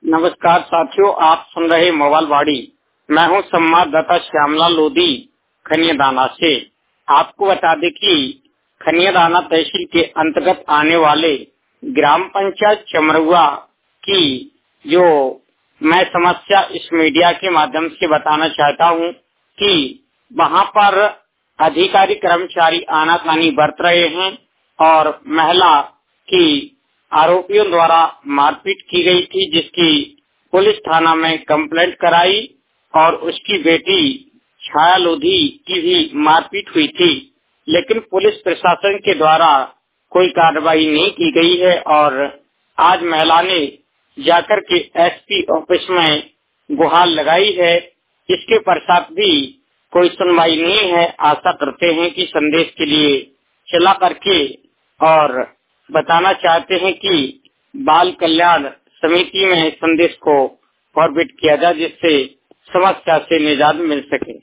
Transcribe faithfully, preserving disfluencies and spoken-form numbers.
नमस्कार साथियों, आप सुन रहे मोबाइल वाड़ी। मैं हूं संवाददाता श्यामला लोधी खनियादाना से। आपको बता दें कि खनियादाना तहसील के अंतर्गत आने वाले ग्राम पंचायत चमरुआ की जो मैं समस्या इस मीडिया के माध्यम से बताना चाहता हूं कि वहां पर अधिकारी कर्मचारी आनाकानी बरत रहे हैं और महिला की आरोपियों द्वारा मारपीट की गई थी, जिसकी पुलिस थाना में कंप्लेंट कराई और उसकी बेटी छाया लोधी की भी मारपीट हुई थी, लेकिन पुलिस प्रशासन के द्वारा कोई कार्रवाई नहीं की गई है। और आज महिला ने जाकर के एसपी ऑफिस में गुहार लगाई है। इसके पश्चात भी कोई सुनवाई नहीं है। आशा करते हैं कि संदेश के लिए चला करके और बताना चाहते हैं कि बाल कल्याण समिति में संदेश को फॉरवर्ड किया जाए, जिससे समस्या से निजात मिल सके।